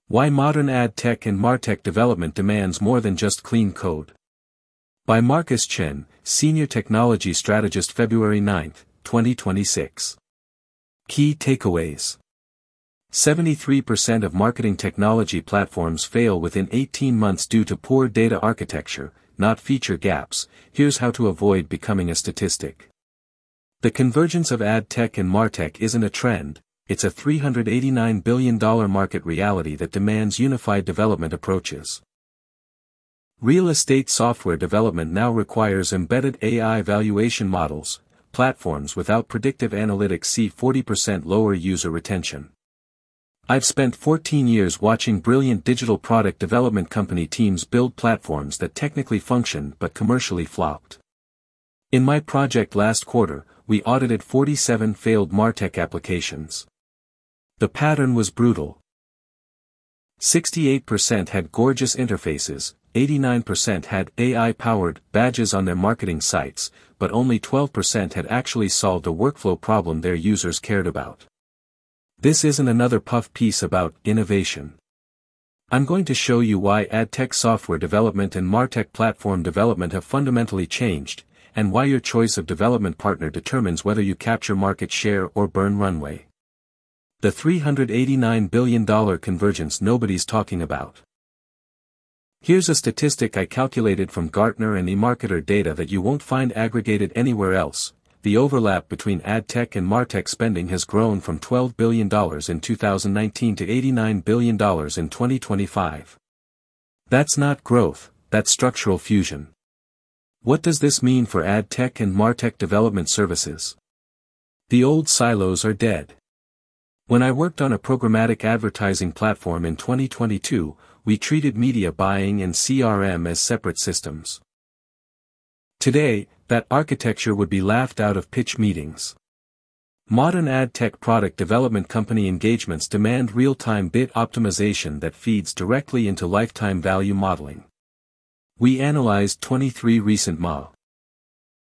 Why modern ad tech and martech development demands more than just clean code. By Marcus Chen, Senior Technology Strategist, February 9, 2026. Key takeaways. 73% of marketing technology platforms fail within 18 months due to poor data architecture, not feature gaps. Here's how to avoid becoming a statistic. The convergence of ad tech and martech isn't a trend. It's a $389 billion market reality that demands unified development approaches. Real estate software development now requires embedded AI valuation models. Platforms without predictive analytics see 40% lower user retention. I've spent 14 years watching brilliant digital product development company teams build platforms that technically functioned but commercially flopped. In my project last quarter, we audited 47 failed martech applications. The pattern was brutal. 68% had gorgeous interfaces, 89% had AI-powered badges on their marketing sites, but only 12% had actually solved a workflow problem their users cared about. This isn't another puff piece about innovation. I'm going to show you why ad tech software development and martech platform development have fundamentally changed, and why your choice of development partner determines whether you capture market share or burn runway. The $389 billion convergence nobody's talking about. Here's a statistic I calculated from Gartner and eMarketer data that you won't find aggregated anywhere else. The overlap between ad tech and martech spending has grown from $12 billion in 2019 to $89 billion in 2025. That's not growth, that's structural fusion. What does this mean for ad tech and martech development services? The old silos are dead. When I worked on a programmatic advertising platform in 2022, we treated media buying and CRM as separate systems. Today, that architecture would be laughed out of pitch meetings. Modern ad tech product development company engagements demand real-time bid optimization that feeds directly into lifetime value modeling. We analyzed 23 recent MA